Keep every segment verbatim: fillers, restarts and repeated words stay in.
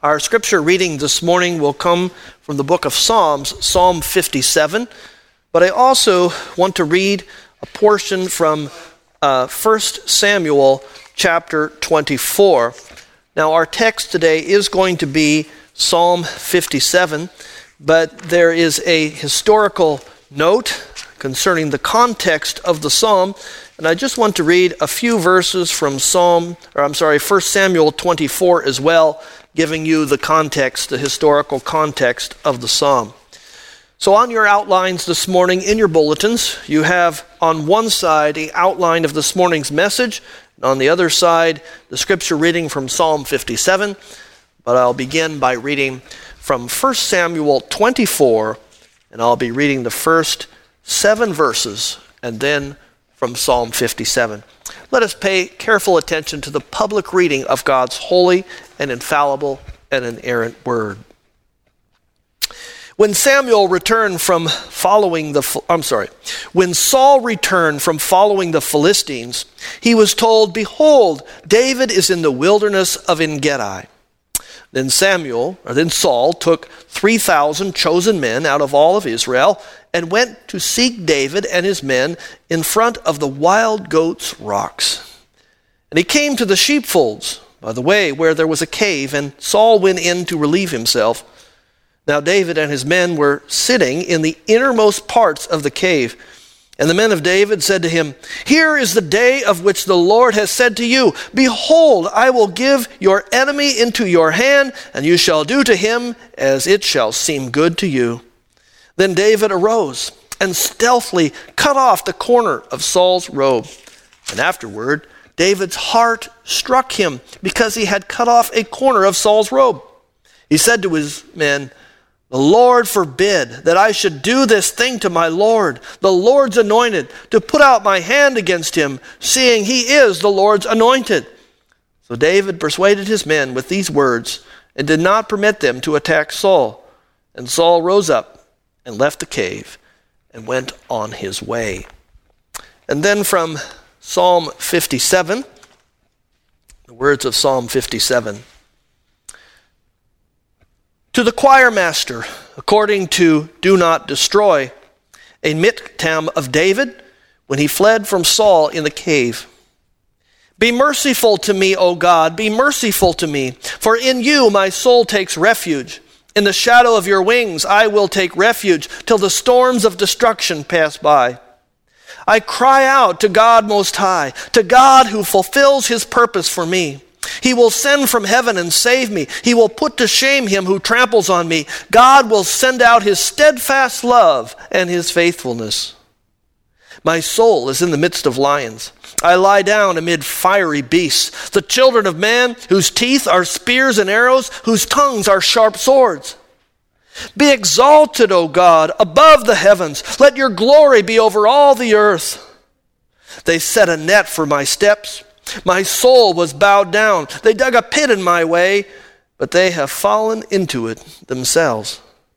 Our scripture reading this morning will come from the book of Psalms, Psalm fifty-seven. But I also want to read a portion from uh, First Samuel chapter twenty-four. Now our text today is going to be Psalm fifty-seven, but there is a historical note concerning the context of the psalm, and I just want to read a few verses from Psalm, or I'm sorry, First Samuel twenty-four as well, giving you the context, the historical context of the psalm. So on your outlines this morning in your bulletins, you have on one side the outline of this morning's message, and on the other side the scripture reading from Psalm fifty-seven. But I'll begin by reading from First Samuel twenty-four, and I'll be reading the first seven verses, and then from Psalm fifty-seven. Let us pay careful attention to the public reading of God's holy and infallible and inerrant word. When Samuel returned from following the, I'm sorry, when Saul returned from following the Philistines, he was told, "Behold, David is in the wilderness of En-gedi." Then Samuel, or then Saul, took three thousand chosen men out of all of Israel and went to seek David and his men in front of the wild goats' rocks. And he came to the sheepfolds by the way where there was a cave, and Saul went in to relieve himself. Now David and his men were sitting in the innermost parts of the cave. And the men of David said to him, "Here is the day of which the Lord has said to you, Behold, I will give your enemy into your hand, and you shall do to him as it shall seem good to you." Then David arose and stealthily cut off the corner of Saul's robe. And afterward, David's heart struck him because he had cut off a corner of Saul's robe. He said to his men, "The Lord forbid that I should do this thing to my Lord, the Lord's anointed, to put out my hand against him, seeing he is the Lord's anointed." So David persuaded his men with these words and did not permit them to attack Saul. And Saul rose up and left the cave and went on his way. And then from Psalm fifty-seven, the words of Psalm fifty-seven. To the choir master, according to Do Not Destroy, a miktam of David when he fled from Saul in the cave. Be merciful to me, O God, be merciful to me, for in you my soul takes refuge. In the shadow of your wings I will take refuge till the storms of destruction pass by. I cry out to God Most High, to God who fulfills his purpose for me. He will send from heaven and save me. He will put to shame him who tramples on me. God will send out his steadfast love and his faithfulness. My soul is in the midst of lions. I lie down amid fiery beasts, the children of man, whose teeth are spears and arrows, whose tongues are sharp swords. Be exalted, O God, above the heavens. Let your glory be over all the earth. They set a net for my steps. My soul was bowed down. They dug a pit in my way, but they have fallen into it themselves.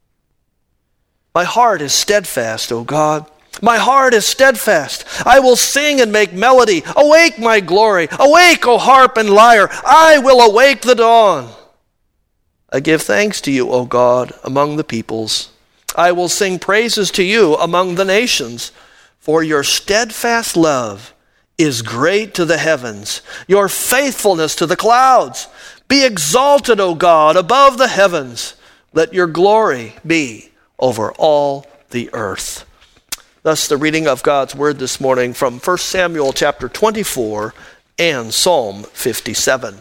My heart is steadfast, O God. My heart is steadfast. I will sing and make melody. Awake, my glory. Awake, O harp and lyre. I will awake the dawn. I give thanks to you, O God, among the peoples. I will sing praises to you among the nations, for your steadfast love is great to the heavens, your faithfulness to the clouds. Be exalted, O God, above the heavens. Let your glory be over all the earth. Thus the reading of God's word this morning from First Samuel chapter twenty-four and Psalm fifty-seven.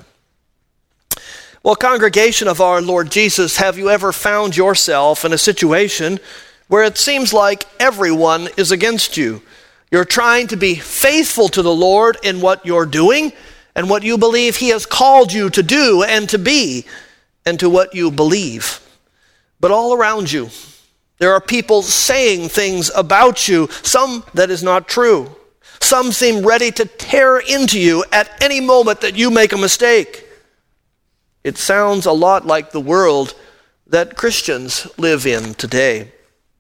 Well, congregation of our Lord Jesus, have you ever found yourself in a situation where it seems like everyone is against you? You're trying to be faithful to the Lord in what you're doing and what you believe he has called you to do and to be and to what you believe. But all around you, there are people saying things about you, some that is not true. Some seem ready to tear into you at any moment that you make a mistake. It sounds a lot like the world that Christians live in today.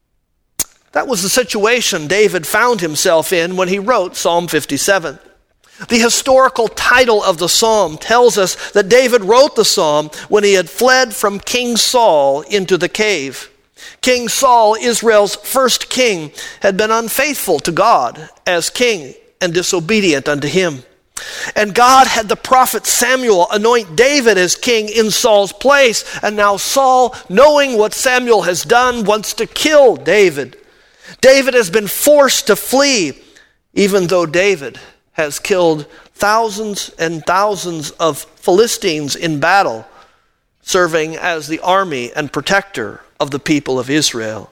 That was the situation David found himself in when he wrote Psalm fifty-seven. The historical title of the psalm tells us that David wrote the psalm when he had fled from King Saul into the cave. King Saul, Israel's first king, had been unfaithful to God as king and disobedient unto him. And God had the prophet Samuel anoint David as king in Saul's place. And now Saul, knowing what Samuel has done, wants to kill David. David has been forced to flee, even though David has killed thousands and thousands of Philistines in battle, serving as the army and protector of the people of Israel.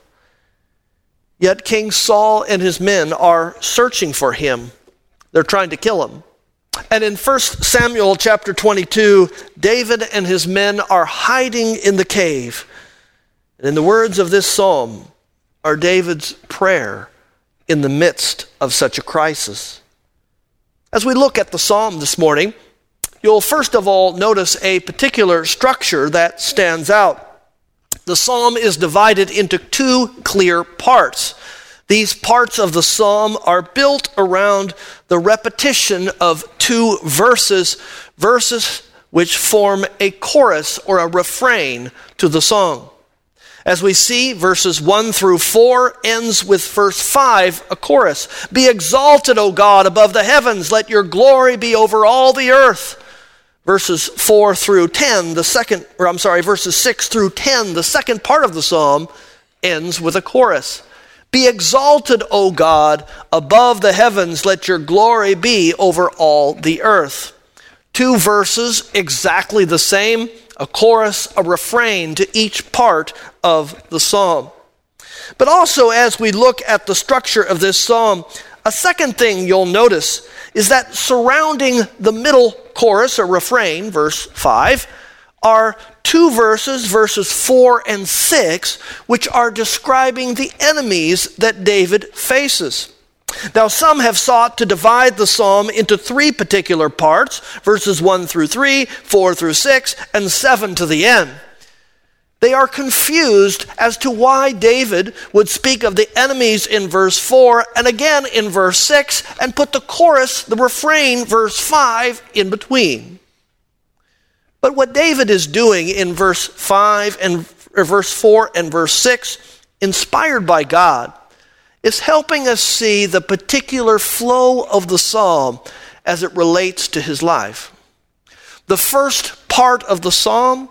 Yet King Saul and his men are searching for him. They're trying to kill him. And in First Samuel chapter twenty-two, David and his men are hiding in the cave. And in the words of this psalm are David's prayer in the midst of such a crisis. As we look at the psalm this morning, you'll first of all notice a particular structure that stands out. The psalm is divided into two clear parts. These parts of the psalm are built around the repetition of two verses, verses which form a chorus or a refrain to the song. As we see, verses one through four ends with verse five, a chorus. Be exalted, O God, above the heavens. Let your glory be over all the earth. Verses four through ten, the second, or I'm sorry, verses six through ten, the second part of the psalm ends with a chorus. Be exalted, O God, above the heavens. Let your glory be over all the earth. Two verses, exactly the same, a chorus, a refrain to each part of the psalm. But also, as we look at the structure of this psalm, a second thing you'll notice is that surrounding the middle chorus or refrain, verse five, are two verses, verses four and six, which are describing the enemies that David faces. Now, some have sought to divide the psalm into three particular parts, verses one through three, four through six, and seven to the end. They are confused as to why David would speak of the enemies in verse four and again in verse six and put the chorus, the refrain, verse five, in between. But what David is doing in verse five and or verse four and verse six, inspired by God, is helping us see the particular flow of the psalm as it relates to his life. The first part of the psalm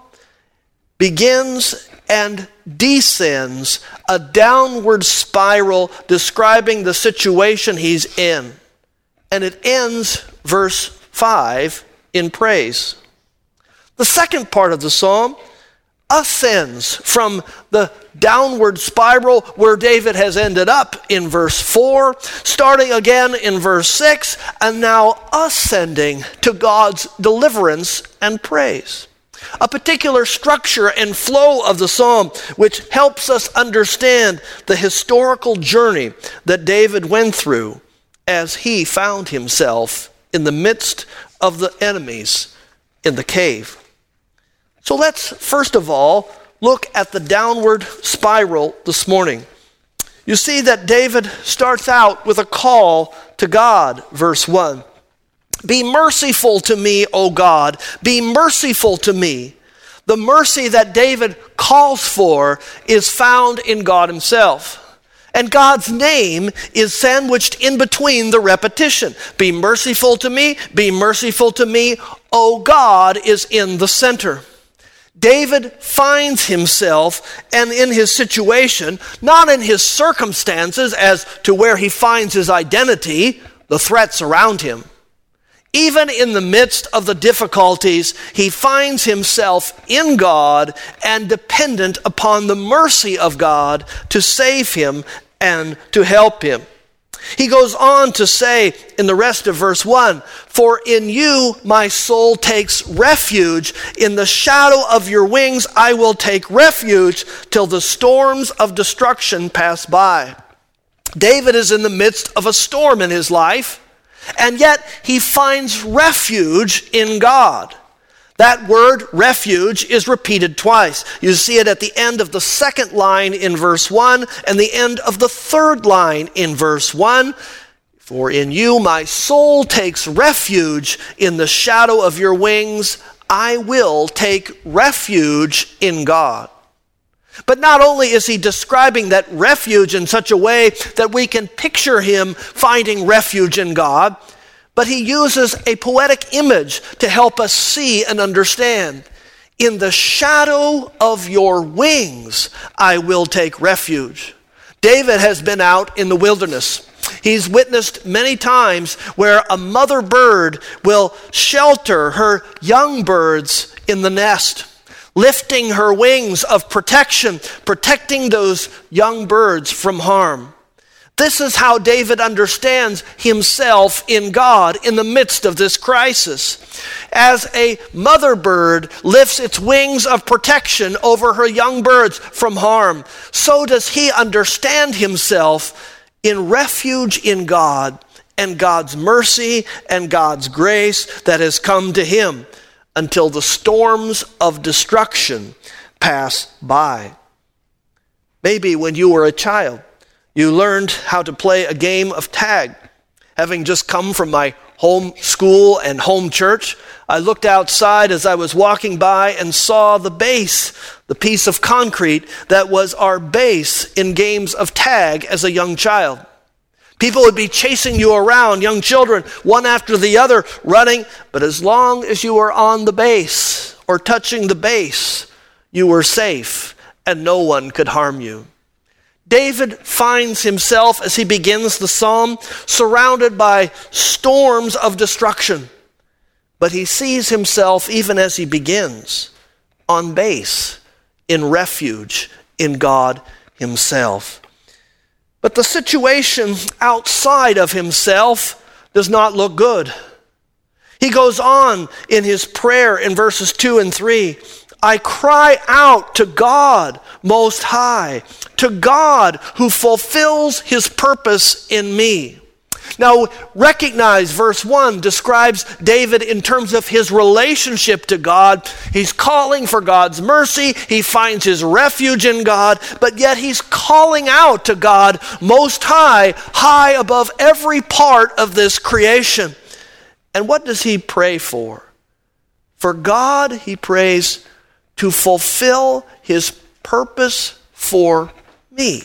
begins and descends a downward spiral describing the situation he's in. And it ends, verse five, in praise. The second part of the psalm ascends from the downward spiral where David has ended up in verse four, starting again in verse six, and now ascending to God's deliverance and praise. A particular structure and flow of the psalm which helps us understand the historical journey that David went through as he found himself in the midst of the enemies in the cave. So let's first of all look at the downward spiral this morning. You see that David starts out with a call to God, verse one. Be merciful to me, O God. Be merciful to me. The mercy that David calls for is found in God himself. And God's name is sandwiched in between the repetition. Be merciful to me, be merciful to me. O God is in the center. David finds himself and in his situation, not in his circumstances as to where he finds his identity, the threats around him. Even in the midst of the difficulties, he finds himself in God and dependent upon the mercy of God to save him and to help him. He goes on to say in the rest of verse one, for in you my soul takes refuge. In the shadow of your wings I will take refuge till the storms of destruction pass by. David is in the midst of a storm in his life, and yet he finds refuge in God. That word, refuge, is repeated twice. You see it at the end of the second line in verse one and the end of the third line in verse one. If For in you my soul takes refuge. In the shadow of your wings I will take refuge in God. But not only is he describing that refuge in such a way that we can picture him finding refuge in God, but he uses a poetic image to help us see and understand. In the shadow of your wings I will take refuge. David has been out in the wilderness. He's witnessed many times where a mother bird will shelter her young birds in the nest, lifting her wings of protection, protecting those young birds from harm. This is how David understands himself in God in the midst of this crisis. As a mother bird lifts its wings of protection over her young birds from harm, so does he understand himself in refuge in God and God's mercy and God's grace that has come to him until the storms of destruction pass by. Maybe when you were a child, you learned how to play a game of tag. Having just come from my home school and home church, I looked outside as I was walking by and saw the base, the piece of concrete that was our base in games of tag as a young child. People would be chasing you around, young children, one after the other, running, but as long as you were on the base or touching the base, you were safe and no one could harm you. David finds himself, as he begins the psalm, surrounded by storms of destruction. But he sees himself, even as he begins, on base, in refuge in God himself. But the situation outside of himself does not look good. He goes on in his prayer in verses two and three. I cry out to God Most High, to God who fulfills his purpose in me. Now, recognize verse one describes David in terms of his relationship to God. He's calling for God's mercy. He finds his refuge in God, but yet he's calling out to God Most High, high above every part of this creation. And what does he pray for? For God, he prays, to fulfill his purpose for me.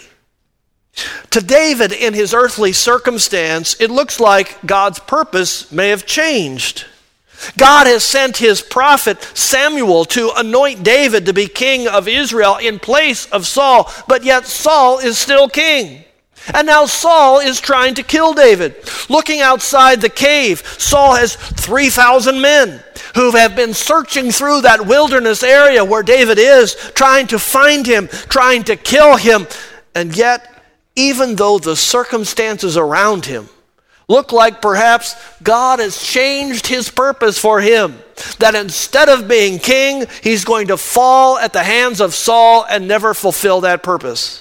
To David, in his earthly circumstance, it looks like God's purpose may have changed. God has sent his prophet Samuel to anoint David to be king of Israel in place of Saul, but yet Saul is still king. And now Saul is trying to kill David. Looking outside the cave, Saul has three thousand men who have been searching through that wilderness area where David is, trying to find him, trying to kill him. And yet, even though the circumstances around him look like perhaps God has changed his purpose for him, that instead of being king, he's going to fall at the hands of Saul and never fulfill that purpose,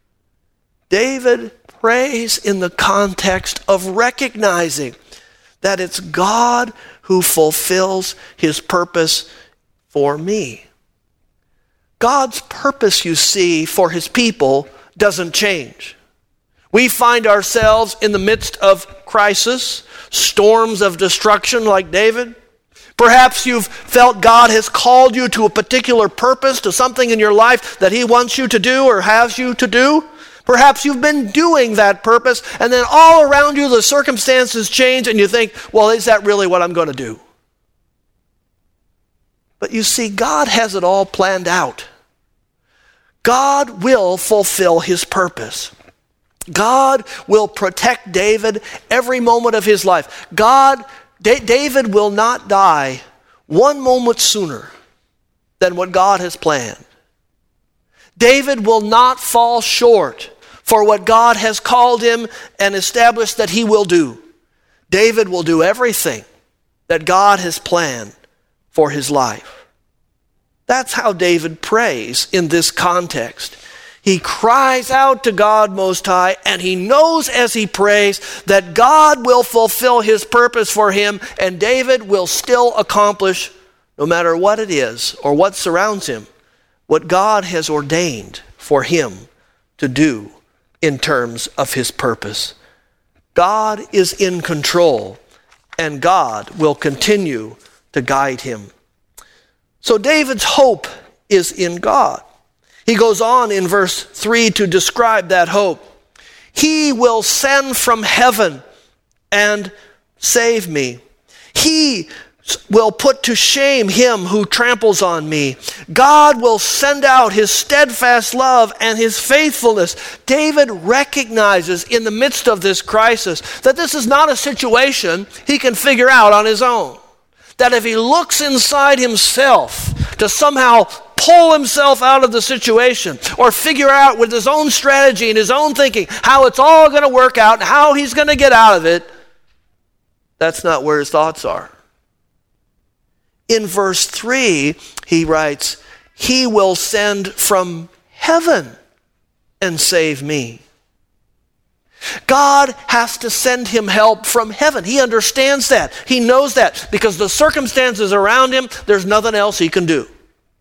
David prays in the context of recognizing that it's God who fulfills his purpose for me. God's purpose, you see, for his people doesn't change. We find ourselves in the midst of crisis, storms of destruction like David. Perhaps you've felt God has called you to a particular purpose, to something in your life that he wants you to do or has you to do. Perhaps you've been doing that purpose, and then all around you the circumstances change, and you think, well, is that really what I'm going to do? But you see, God has it all planned out. God will fulfill his purpose. God will protect David every moment of his life. God, D- David will not die one moment sooner than what God has planned. David will not fall short for what God has called him and established that he will do. David will do everything that God has planned for his life. That's how David prays in this context. He cries out to God Most High, and he knows as he prays that God will fulfill his purpose for him, and David will still accomplish, no matter what it is or what surrounds him, what God has ordained for him to do in terms of his purpose. God is in control, and God will continue to guide him. So David's hope is in God. He goes on in verse three to describe that hope. He will send from heaven and save me. He will put to shame him who tramples on me. God will send out his steadfast love and his faithfulness. David recognizes in the midst of this crisis that this is not a situation he can figure out on his own. That if he looks inside himself to somehow pull himself out of the situation or figure out with his own strategy and his own thinking how it's all going to work out and how he's going to get out of it, that's not where his thoughts are. In verse three, he writes, he will send from heaven and save me. God has to send him help from heaven. He understands that. He knows that because the circumstances around him, there's nothing else he can do.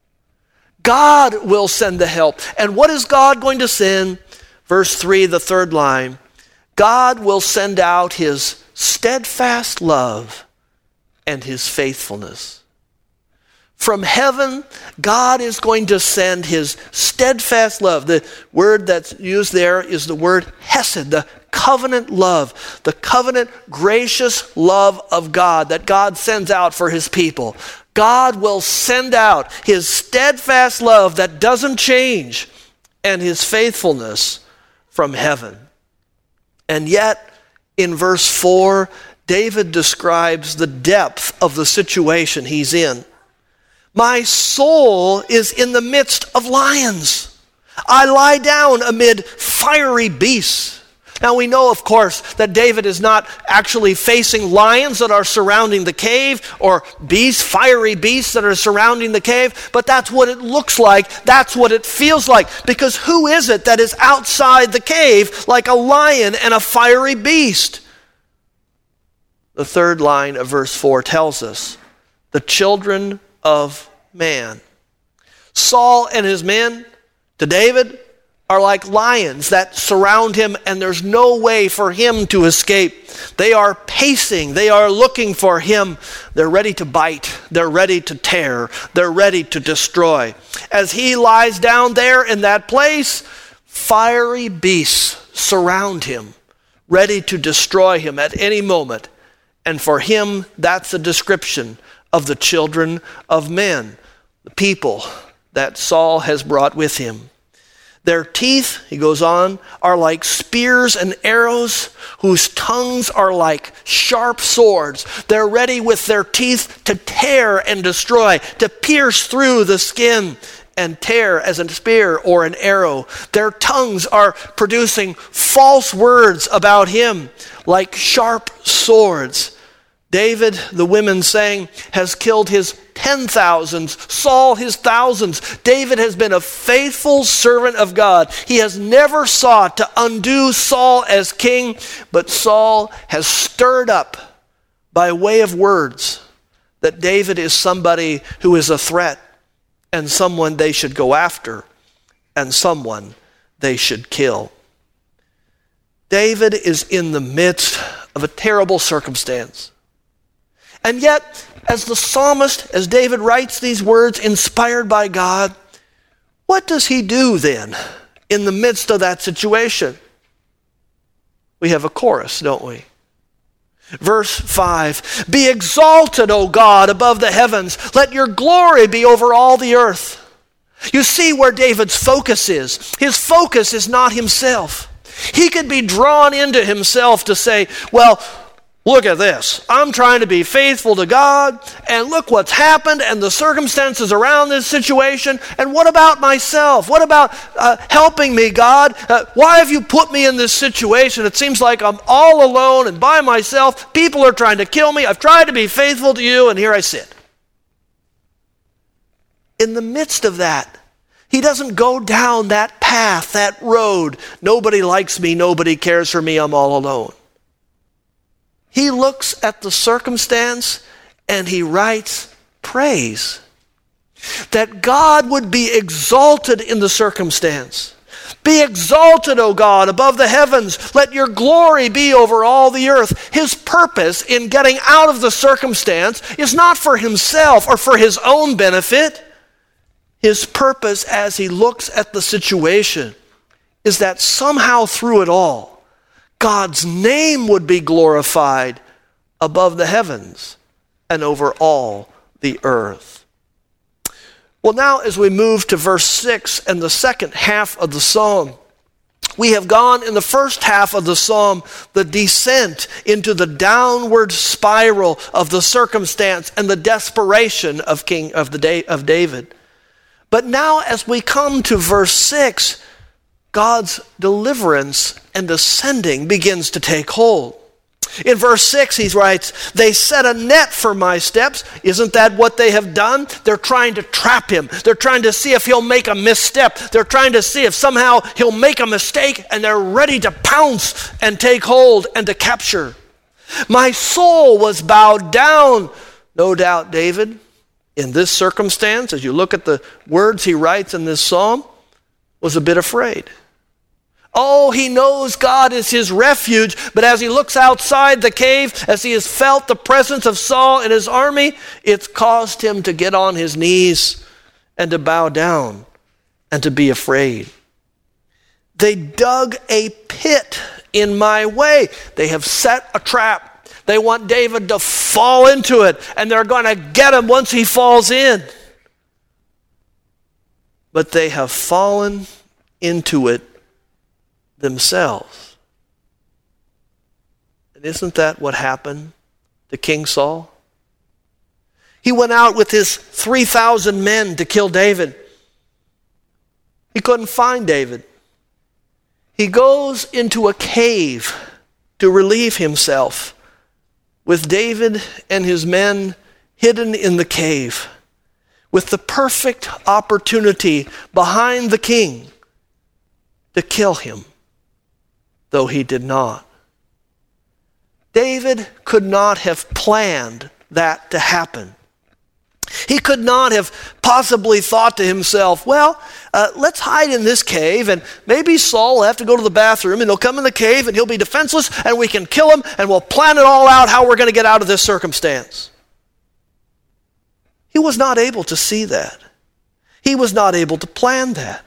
God will send the help. And what is God going to send? Verse three, the third line. God will send out his steadfast love and his faithfulness. From heaven, God is going to send his steadfast love. The word that's used there is the word hesed, the covenant love, the covenant gracious love of God that God sends out for his people. God will send out his steadfast love that doesn't change and his faithfulness from heaven. And yet, in verse four, David describes the depth of the situation he's in. My soul is in the midst of lions. I lie down amid fiery beasts. Now we know, of course, that David is not actually facing lions that are surrounding the cave or beasts, fiery beasts that are surrounding the cave, but that's what it looks like. That's what it feels like. Because who is it that is outside the cave like a lion and a fiery beast? The third line of verse four tells us, the children of man. Saul and his men to David are like lions that surround him, and there's no way for him to escape. They are pacing. They are looking for him. They're ready to bite. They're ready to tear. They're ready to destroy. As he lies down there in that place, fiery beasts surround him, ready to destroy him at any moment. And for him, that's a description of the children of men, the people that Saul has brought with him. Their teeth, he goes on, are like spears and arrows, whose tongues are like sharp swords. They're ready with their teeth to tear and destroy, to pierce through the skin and tear as a spear or an arrow. Their tongues are producing false words about him, like sharp swords. David, the women saying, has killed his ten thousands, Saul his thousands. David has been a faithful servant of God. He has never sought to undo Saul as king, but Saul has stirred up by way of words that David is somebody who is a threat and someone they should go after and someone they should kill. David is in the midst of a terrible circumstance. And yet, as the psalmist, as David writes these words inspired by God, what does he do then in the midst of that situation? We have a chorus, don't we? Verse five, be exalted, O God, above the heavens. Let your glory be over all the earth. You see where David's focus is. His focus is not himself. He could be drawn into himself to say, well, look at this. I'm trying to be faithful to God, and look what's happened and the circumstances around this situation. And what about myself? What about uh, helping me, God? Uh, why have you put me in this situation? It seems like I'm all alone and by myself. People are trying to kill me. I've tried to be faithful to you, and here I sit. In the midst of that, he doesn't go down that path, that road. Nobody likes me. Nobody cares for me. I'm all alone. He looks at the circumstance and he writes praise. That God would be exalted in the circumstance. Be exalted, O God, above the heavens. Let your glory be over all the earth. His purpose in getting out of the circumstance is not for himself or for his own benefit. His purpose as he looks at the situation is that somehow through it all, God's name would be glorified above the heavens and over all the earth. Well, now as we move to verse six and the second half of the psalm, we have gone in the first half of the psalm, the descent into the downward spiral of the circumstance and the desperation of King of the day of David. But now as we come to verse six, God's deliverance and ascending begins to take hold. In verse six, he writes, they set a net for my steps. Isn't that what they have done? They're trying to trap him. They're trying to see if he'll make a misstep. They're trying to see if somehow he'll make a mistake, and they're ready to pounce and take hold and to capture. My soul was bowed down. No doubt David, in this circumstance, as you look at the words he writes in this psalm, was a bit afraid. Oh, he knows God is his refuge, but as he looks outside the cave, as he has felt the presence of Saul and his army, it's caused him to get on his knees and to bow down and to be afraid. They dug a pit in my way. They have set a trap. They want David to fall into it, and they're going to get him once he falls in. But they have fallen into it themselves. And isn't that what happened to King Saul? He went out with his three thousand men to kill David. He couldn't find David. He goes into a cave to relieve himself, with David and his men hidden in the cave, with the perfect opportunity behind the king to kill him, though he did not. David could not have planned that to happen. He could not have possibly thought to himself, well, uh, let's hide in this cave, and maybe Saul will have to go to the bathroom, and he'll come in the cave, and he'll be defenseless, and we can kill him, and we'll plan it all out how we're going to get out of this circumstance. He was not able to see that. He was not able to plan that.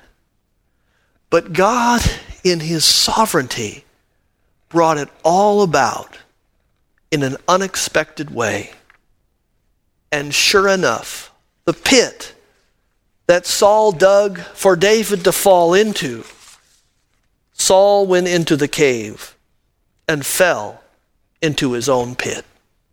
But God, in his sovereignty, brought it all about in an unexpected way. And sure enough, the pit that Saul dug for David to fall into, Saul went into the cave and fell into his own pit.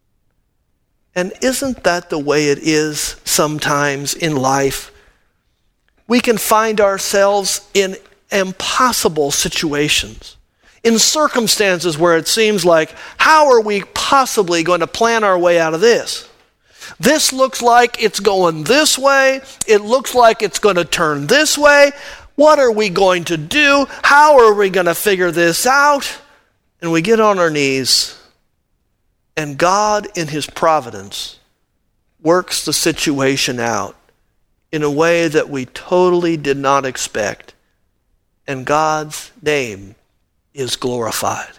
And isn't that the way it is sometimes in life? We can find ourselves in impossible situations, in circumstances where it seems like, how are we possibly going to plan our way out of this? This looks like it's going this way. It looks like it's going to turn this way. What are we going to do? How are we going to figure this out? And we get on our knees, and God, in his providence, works the situation out in a way that we totally did not expect. And God's name is glorified.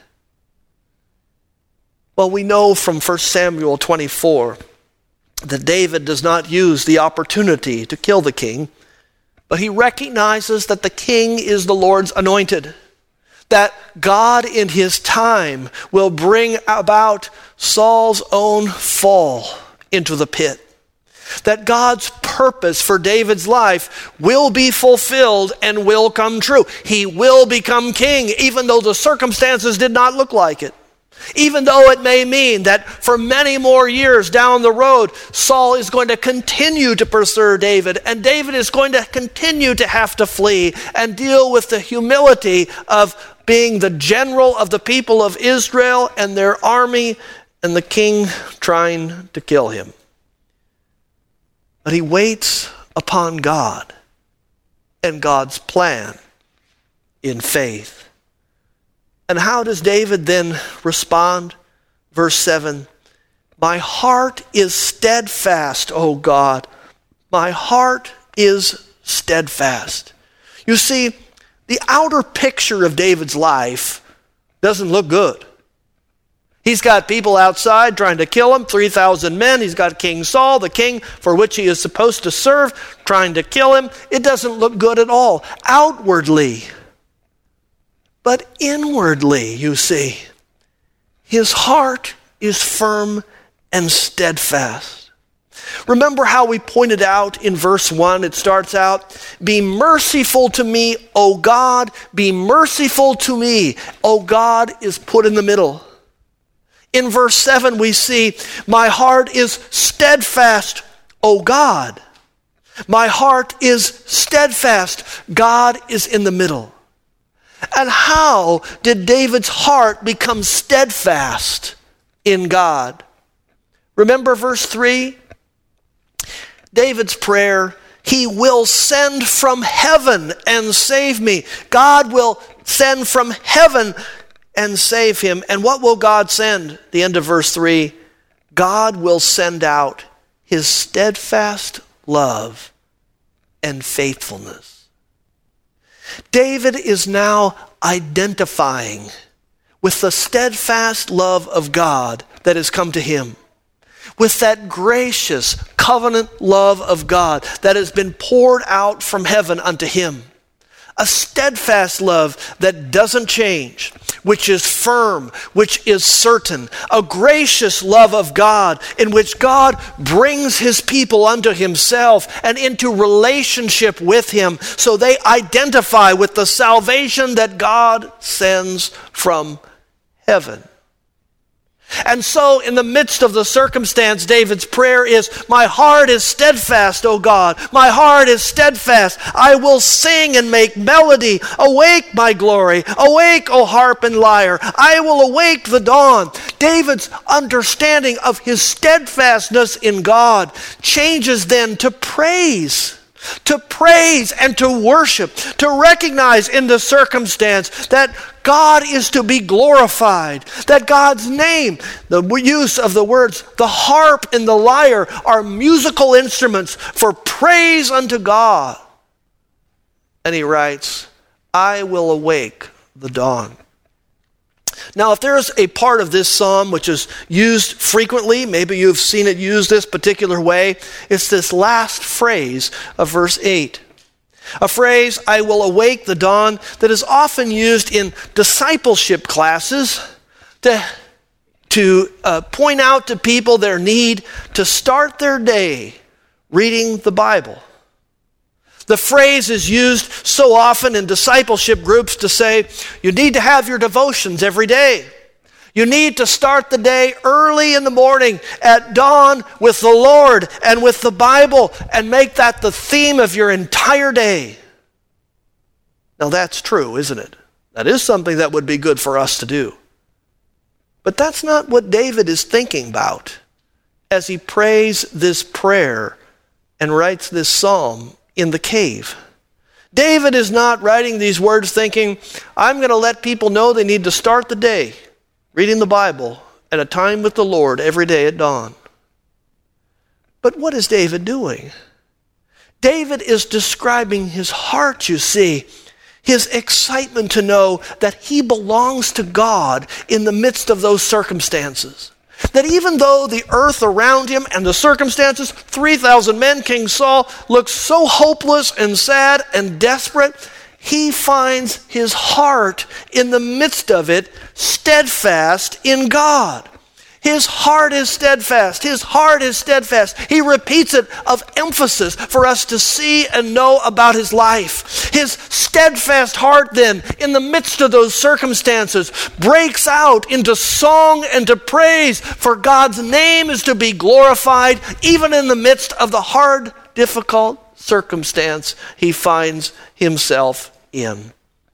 Well, we know from First Samuel twenty-four that David does not use the opportunity to kill the king, but he recognizes that the king is the Lord's anointed, that God in his time will bring about Saul's own fall into the pit, that God's purpose for David's life will be fulfilled and will come true. He will become king, even though the circumstances did not look like it. Even though it may mean that for many more years down the road, Saul is going to continue to pursue David, and David is going to continue to have to flee and deal with the humility of being the general of the people of Israel and their army, and the king trying to kill him. But he waits upon God and God's plan in faith. And how does David then respond? Verse seven, my heart is steadfast, O God. My heart is steadfast. You see, the outer picture of David's life doesn't look good. He's got people outside trying to kill him, three thousand men. He's got King Saul, the king for which he is supposed to serve, trying to kill him. It doesn't look good at all, outwardly. But inwardly, you see, his heart is firm and steadfast. Remember how we pointed out in verse one, it starts out, "Be merciful to me, O God, be merciful to me." O God is put in the middle. In verse seven, we see, "My heart is steadfast, O God." My heart is steadfast. God is in the middle. And how did David's heart become steadfast in God? Remember verse three? David's prayer, "He will send from heaven and save me." God will send from heaven and save him. And what will God send? The end of verse three, God will send out his steadfast love and faithfulness. David is now identifying with the steadfast love of God that has come to him, with that gracious covenant love of God that has been poured out from heaven unto him. A steadfast love that doesn't change, which is firm, which is certain. A gracious love of God in which God brings his people unto himself and into relationship with him so they identify with the salvation that God sends from heaven. And so in the midst of the circumstance, David's prayer is, "My heart is steadfast, O God. My heart is steadfast. I will sing and make melody. Awake, my glory. Awake, O harp and lyre. I will awake the dawn." David's understanding of his steadfastness in God changes then to praise. To praise and to worship, to recognize in the circumstance that God is to be glorified, that God's name, the use of the words, the harp and the lyre are musical instruments for praise unto God. And he writes, "I will awake the dawn." Now, if there's a part of this psalm which is used frequently, maybe you've seen it used this particular way, it's this last phrase of verse eight. A phrase, "I will awake the dawn," that is often used in discipleship classes to, to uh, point out to people their need to start their day reading the Bible. The phrase is used so often in discipleship groups to say, you need to have your devotions every day. You need to start the day early in the morning at dawn with the Lord and with the Bible and make that the theme of your entire day. Now that's true, isn't it? That is something that would be good for us to do. But that's not what David is thinking about as he prays this prayer and writes this psalm in the cave. David is not writing these words thinking, I'm going to let people know they need to start the day reading the Bible at a time with the Lord every day at dawn. But what is David doing? David is describing his heart, you see, his excitement to know that he belongs to God in the midst of those circumstances. That even though the earth around him and the circumstances, three thousand men, King Saul, looks so hopeless and sad and desperate, he finds his heart in the midst of it steadfast in God. His heart is steadfast. His heart is steadfast. He repeats it of emphasis for us to see and know about his life. His steadfast heart then, in the midst of those circumstances, breaks out into song and to praise, for God's name is to be glorified even in the midst of the hard, difficult circumstance he finds himself in.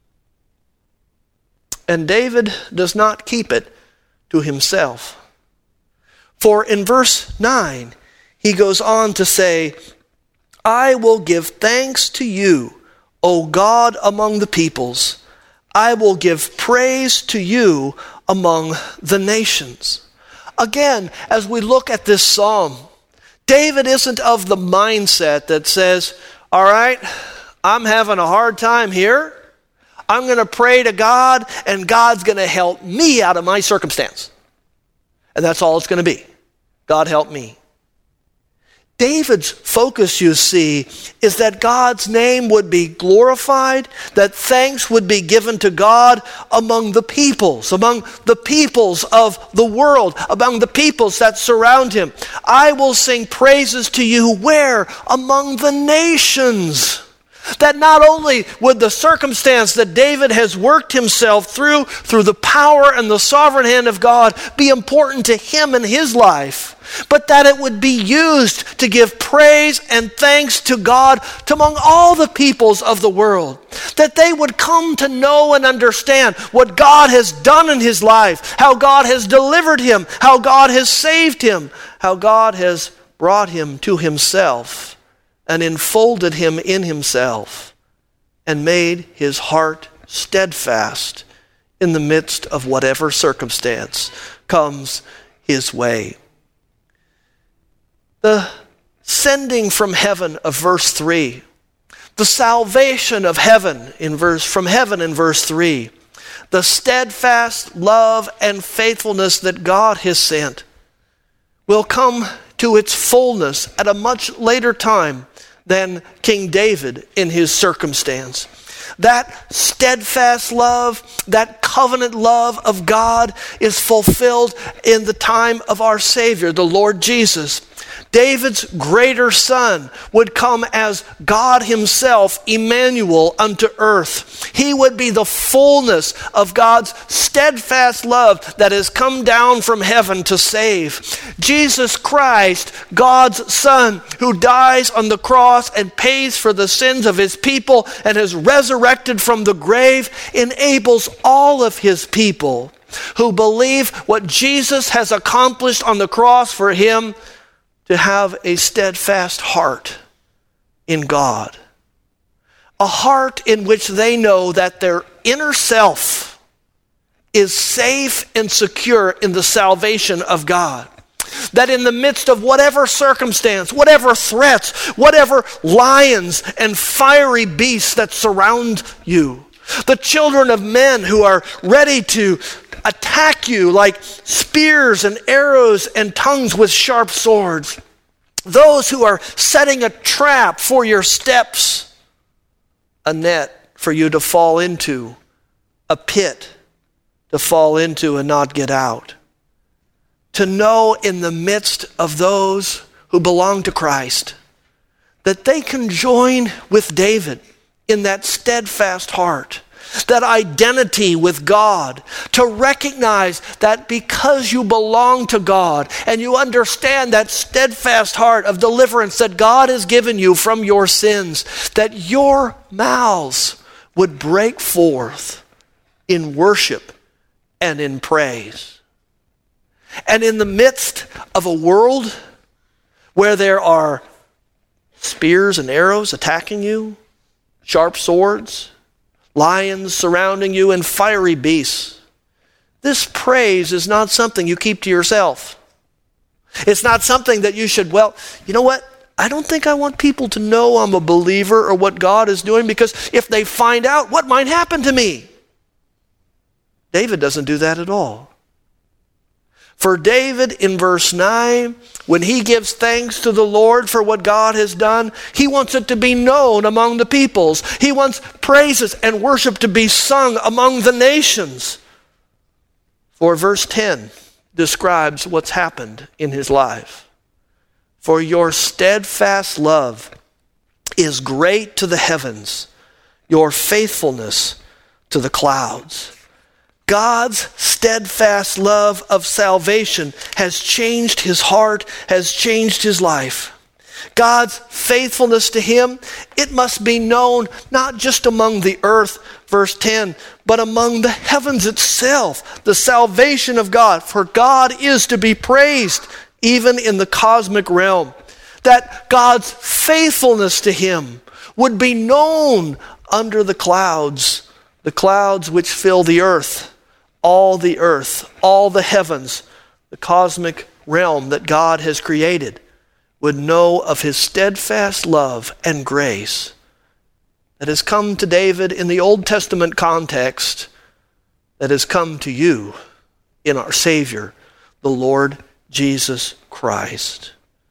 And David does not keep it to himself. For in verse nine, he goes on to say, I will give thanks to you, O God among the peoples. I will give praise to you among the nations. Again, as we look at this psalm, David isn't of the mindset that says, all right, I'm having a hard time here. I'm going to pray to God, and God's going to help me out of my circumstance. And that's all it's going to be. God help me. David's focus, you see, is that God's name would be glorified, that thanks would be given to God among the peoples, among the peoples of the world, among the peoples that surround him. I will sing praises to you where? Among the nations. That not only would the circumstance that David has worked himself through, through the power and the sovereign hand of God, be important to him and his life, but that it would be used to give praise and thanks to God to among all the peoples of the world. That they would come to know and understand what God has done in his life, how God has delivered him, how God has saved him, how God has brought him to himself and enfolded him in himself and made his heart steadfast in the midst of whatever circumstance comes his way. The sending from heaven of verse three, the salvation of heaven in verse from heaven in verse three, the steadfast love and faithfulness that God has sent will come to its fullness at a much later time than King David in his circumstance. That steadfast love, that covenant love of God is fulfilled in the time of our Savior, the Lord Jesus. David's greater son would come as God himself, Emmanuel, unto earth. He would be the fullness of God's steadfast love that has come down from heaven to save. Jesus Christ, God's Son, who dies on the cross and pays for the sins of his people and is resurrected from the grave, enables all of his people who believe what Jesus has accomplished on the cross for him to have a steadfast heart in God. A heart in which they know that their inner self is safe and secure in the salvation of God. That in the midst of whatever circumstance, whatever threats, whatever lions and fiery beasts that surround you, the children of men who are ready to attack you like spears and arrows and tongues with sharp swords. Those who are setting a trap for your steps, a net for you to fall into, a pit to fall into and not get out. To know in the midst of those who belong to Christ that they can join with David in that steadfast heart, that identity with God, to recognize that because you belong to God and you understand that steadfast heart of deliverance that God has given you from your sins, that your mouths would break forth in worship and in praise. And in the midst of a world where there are spears and arrows attacking you, sharp swords, lions surrounding you, and fiery beasts, this praise is not something you keep to yourself. It's not something that you should, well, you know what? I don't think I want people to know I'm a believer or what God is doing, because if they find out, what might happen to me? David doesn't do that at all. For David in verse nine, when he gives thanks to the Lord for what God has done, he wants it to be known among the peoples. He wants praises and worship to be sung among the nations. For verse ten describes what's happened in his life. For your steadfast love is great to the heavens, your faithfulness to the clouds. God's steadfast love of salvation has changed his heart, has changed his life. God's faithfulness to him, it must be known not just among the earth, verse ten, but among the heavens itself, the salvation of God. For God is to be praised even in the cosmic realm. That God's faithfulness to him would be known under the clouds, the clouds which fill the earth. All the earth, all the heavens, the cosmic realm that God has created would know of his steadfast love and grace that has come to David in the Old Testament context, that has come to you in our Savior, the Lord Jesus Christ.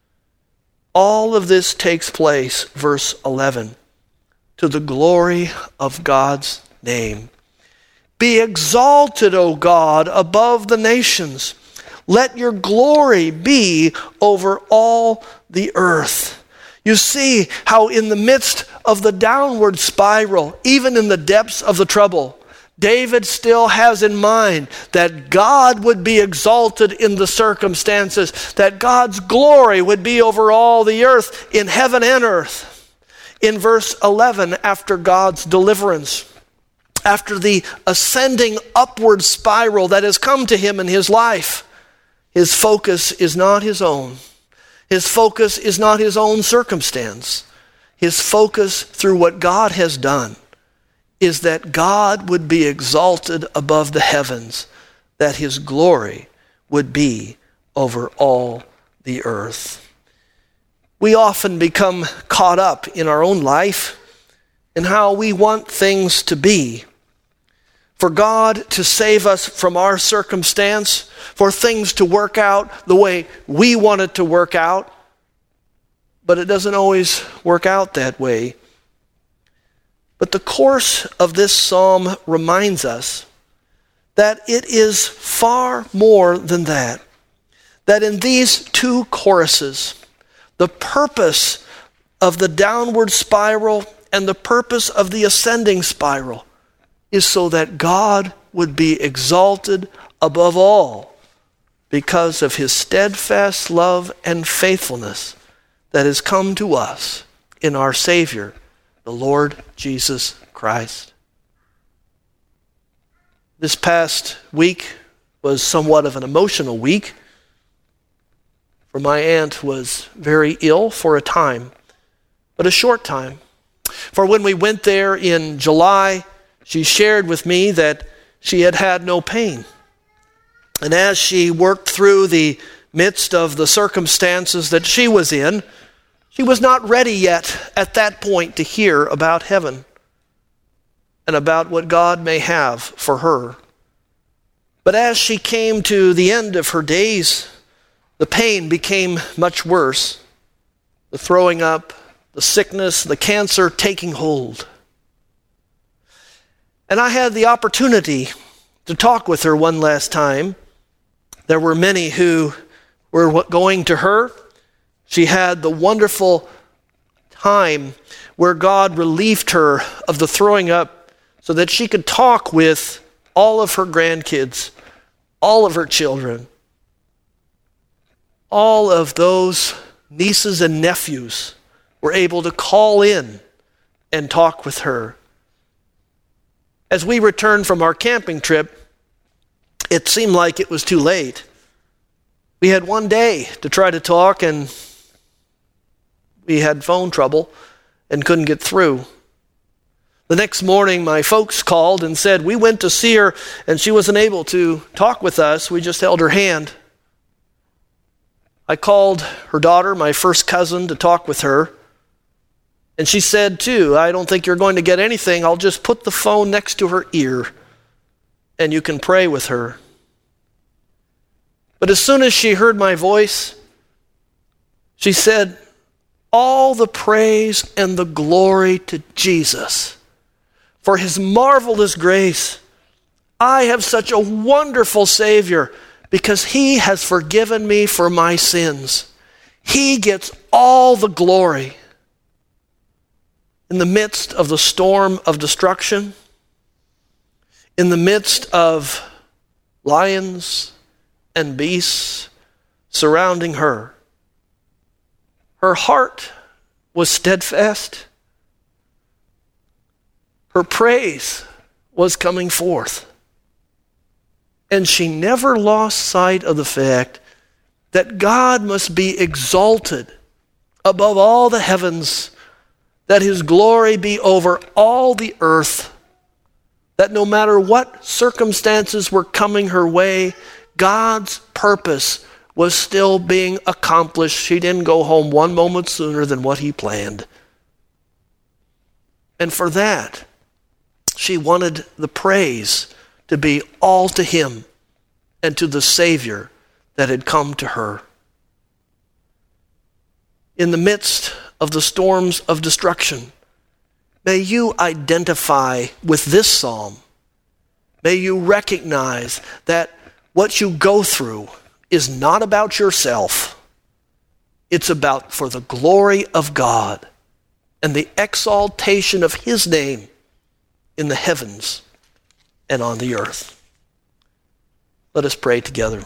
All of this takes place, verse eleven, to the glory of God's name. Be exalted, O God, above the nations. Let your glory be over all the earth. You see how in the midst of the downward spiral, even in the depths of the trouble, David still has in mind that God would be exalted in the circumstances, that God's glory would be over all the earth, in heaven and earth. In verse eleven, after God's deliverance, after the ascending upward spiral that has come to him in his life, his focus is not his own. His focus is not his own circumstance. His focus through what God has done is that God would be exalted above the heavens, that his glory would be over all the earth. We often become caught up in our own life in how we want things to be. For God to save us from our circumstance, for things to work out the way we want it to work out, but it doesn't always work out that way. But the course of this psalm reminds us that it is far more than that. That in these two choruses, the purpose of the downward spiral and the purpose of the ascending spiral is so that God would be exalted above all because of his steadfast love and faithfulness that has come to us in our Savior, the Lord Jesus Christ. This past week was somewhat of an emotional week, for my aunt was very ill for a time, but a short time. For when we went there in July, she shared with me that she had had no pain. And as she worked through the midst of the circumstances that she was in, she was not ready yet at that point to hear about heaven and about what God may have for her. But as she came to the end of her days, the pain became much worse. The throwing up, the sickness, the cancer taking hold. And I had the opportunity to talk with her one last time. There were many who were going to her. She had the wonderful time where God relieved her of the throwing up so that she could talk with all of her grandkids, all of her children, all of those nieces and nephews were able to call in and talk with her. As we returned from our camping trip, it seemed like it was too late. We had one day to try to talk, and we had phone trouble and couldn't get through. The next morning, my folks called and said, we went to see her, and she wasn't able to talk with us. We just held her hand. I called her daughter, my first cousin, to talk with her. And she said, too, I don't think you're going to get anything. I'll just put the phone next to her ear, and you can pray with her. But as soon as she heard my voice, she said, all the praise and the glory to Jesus for his marvelous grace. I have such a wonderful Savior because he has forgiven me for my sins. He gets all the glory. In the midst of the storm of destruction, in the midst of lions and beasts surrounding her, her heart was steadfast. Her praise was coming forth. And she never lost sight of the fact that God must be exalted above all the heavens, that his glory be over all the earth, that no matter what circumstances were coming her way, God's purpose was still being accomplished. She didn't go home one moment sooner than what he planned. And for that, she wanted the praise to be all to him and to the Savior that had come to her. In the midst of the storms of destruction, may you identify with this psalm. May you recognize that what you go through is not about yourself. It's about for the glory of God and the exaltation of his name in the heavens and on the earth. Let us pray together.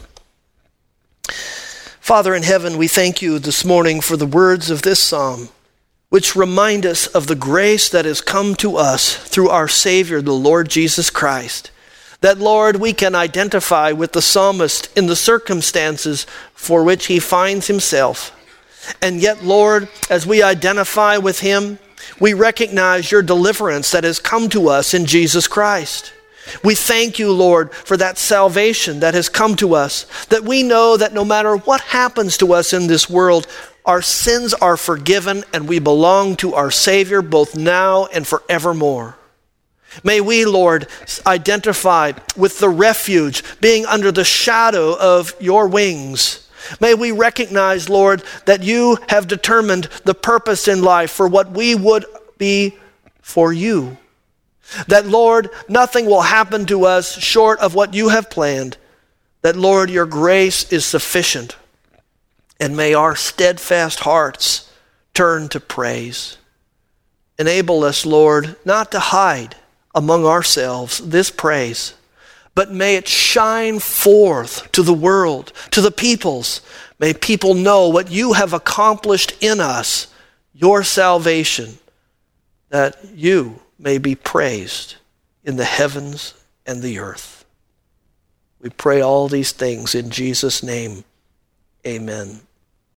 Father in heaven, we thank you this morning for the words of this psalm, which remind us of the grace that has come to us through our Savior, the Lord Jesus Christ. That, Lord, we can identify with the psalmist in the circumstances for which he finds himself. And yet, Lord, as we identify with him, we recognize your deliverance that has come to us in Jesus Christ. We thank you, Lord, for that salvation that has come to us, that we know that no matter what happens to us in this world, our sins are forgiven and we belong to our Savior both now and forevermore. May we, Lord, identify with the refuge, being under the shadow of your wings. May we recognize, Lord, that you have determined the purpose in life for what we would be for you. That, Lord, nothing will happen to us short of what you have planned. That, Lord, your grace is sufficient. And may our steadfast hearts turn to praise. Enable us, Lord, not to hide among ourselves this praise, but may it shine forth to the world, to the peoples. May people know what you have accomplished in us, your salvation, that you may be praised in the heavens and the earth. We pray all these things in Jesus' name. Amen.